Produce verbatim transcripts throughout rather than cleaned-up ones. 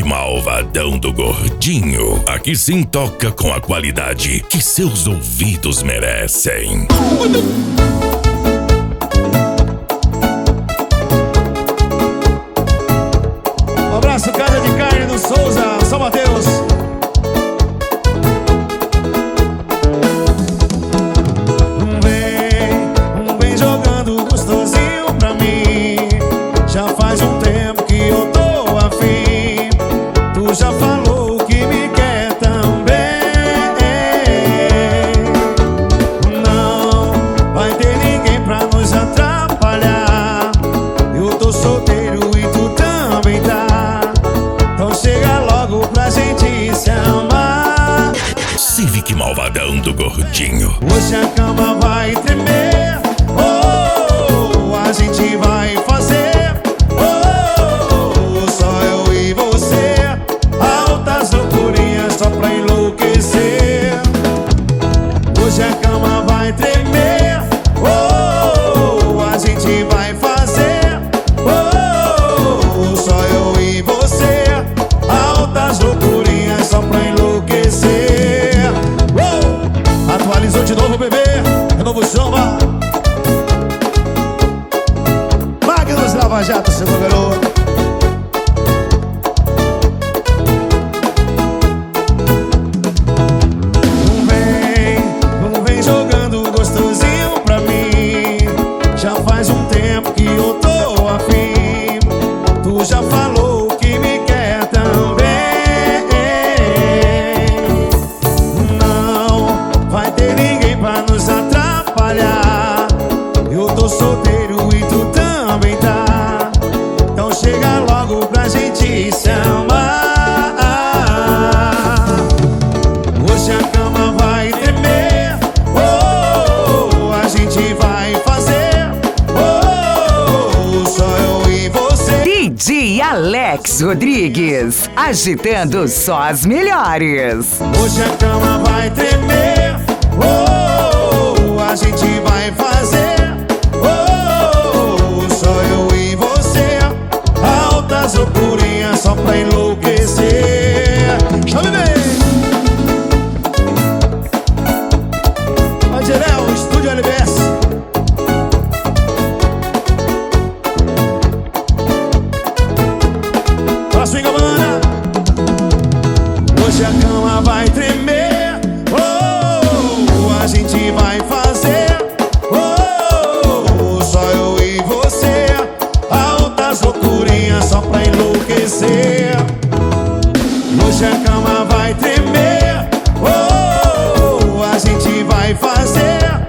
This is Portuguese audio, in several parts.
Malvadão do Gordinho. Aqui sim toca com a qualidade que seus ouvidos merecem. Um abraço, Casa de Carne do Souza, São Mateus. Vem, vem jogando gostosinho pra mim. Já faz um tempo que eu tô afim. Tu já falou que me quer também. Não vai ter ninguém pra nos atrapalhar. Eu tô solteiro e tu também tá. Então chega logo pra gente se amar. Civic Malvadão do Gordinho. Hoje a cama vai tremer. Oh, a gente vai fazer. Oh, só eu e você. Altas loucurinhas só pra enlouquecer. Hoje a cama vai tremer. Oh, a gente vai fazer. Oh, só eu e você. Altas loucurinhas só pra enlouquecer. Oh, atualizou de novo, bebê. É novo samba. Máquinas Lava Jato, seu garoto. Vem, vem jogando gostosinho pra mim. Já faz um tempo que eu tô afim. Tu já falou que me quer também. Não vai ter ninguém pra nos atrapalhar. Eu tô solteiro e tu também tá. Então chega logo pra gente se amar. Hoje a cama vai tremer. Oh, a gente vai fazer. Oh, só eu e você. D J Alex Rodrigues, agitando só as melhores. Hoje a cama vai tremer. Oh, a gente vai fazer. Oh, só eu e você. Altas loucurinhas só pra enlouquecer. Chame bem. Adirel, Estúdio L B S. Pra swinga, mana. Hoje a cama vai tremer. Oh, a gente vai fazer. Oh, só eu e você. Altas loucurinhas só pra enlouquecer. Hoje a cama vai tremer. Oh, a gente vai fazer.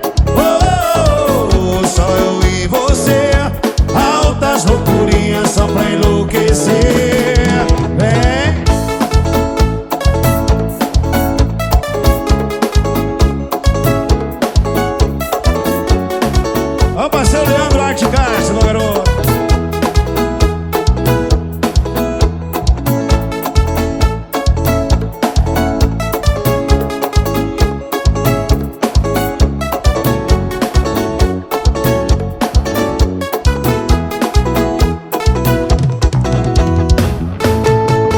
Oh, só eu e você. Altas loucurinhas só pra enlouquecer.